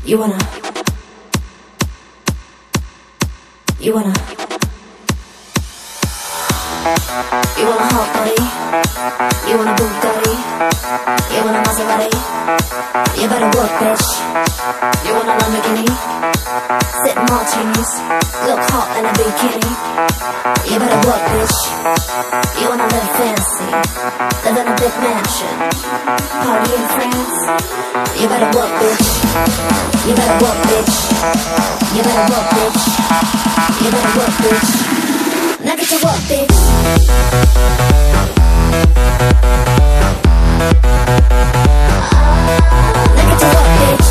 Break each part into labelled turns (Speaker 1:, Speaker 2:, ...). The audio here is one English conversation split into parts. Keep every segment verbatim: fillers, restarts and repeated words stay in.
Speaker 1: You wanna, you wanna, you want a hot body, you want a Bugatti, you want a Maserati, you better work, bitch. You want a Lamborghini, sip martinis, look hot in a bikini. You better work, bitch. You wanna live fancy, live in a big mansion, party in France. You better work, bitch. You better work, bitch. You better work, bitch. You better work, bitch. Now get to work, bitch. Now get to work, bitch.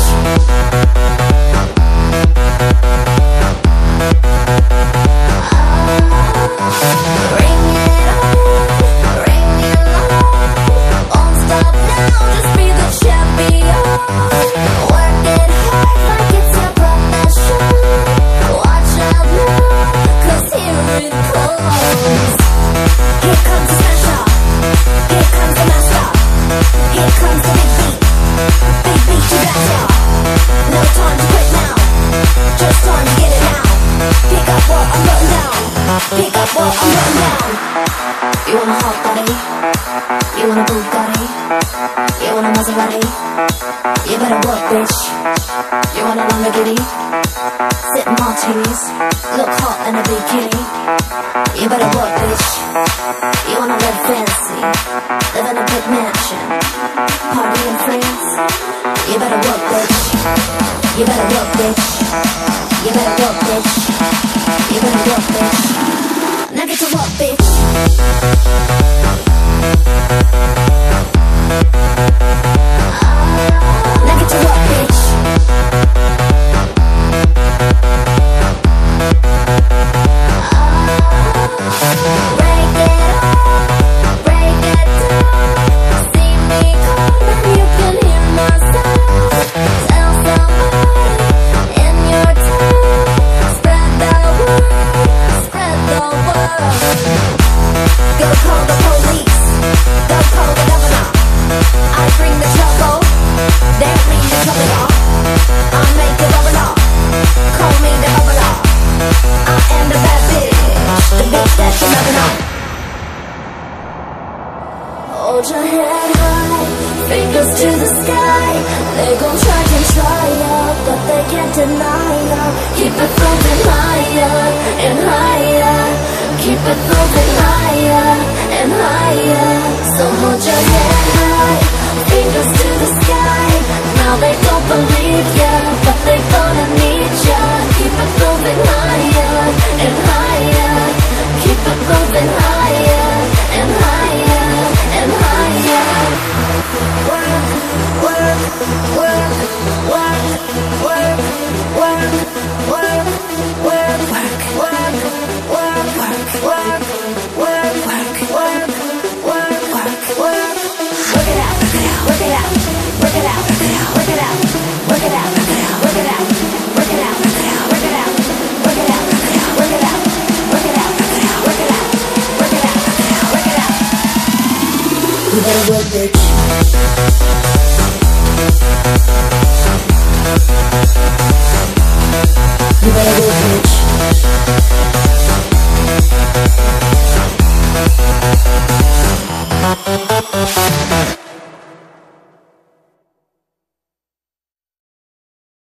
Speaker 1: Bring it on, bring it on. Won't stop now, just be the champion. Work it hard like it's your profession. Watch out now, 'cause here it comes. Here comes the smash up, here comes the master, here comes the big beat, big beat you got ya. No time to quit now, just time to get it now. Pick up what I'm putting down, pick up what I'm putting down. You want a hot body, you want a Bugatti, you want a Maserati. You better work, bitch. You want a Lamborghini, sip martinis, look hot in a bikini. You better work, bitch. You wanna live fancy, live in a big mansion, party in France. You better work, bitch. You better work, bitch. You better work, bitch. You better work, bitch. Now get to work, bitch. Now get to work, bitch. Break it up, break it down. See me coming, you can hear my sound. Tell somebody in your town. Spread the word, spread the word. Go call the police, go call the governor. I bring the trouble, they bring the trouble. I make a bubble up, call me the bubble up. I am the bad bitch, the bitch that you never know. Hold your head high, fingers to the sky. They gon' try to try ya, but they can't deny ya. Keep it moving higher and higher. Keep it moving higher and higher. So hold your head high, fingers to the sky. Now they don't believe ya, but they gonna need ya. Keep it moving higher and higher. Keep it moving higher and higher and higher. Work, work, work, work, work, work, work, work, work, work, work, work, work, work, work, work, work, work. Work it out, work it out, work it out, work it out, work it out, work it out, work it out, work it out, work it out, work it out, work it out, work it out, work it out, work it out, work it out. You better work, bitch. You better work, bitch.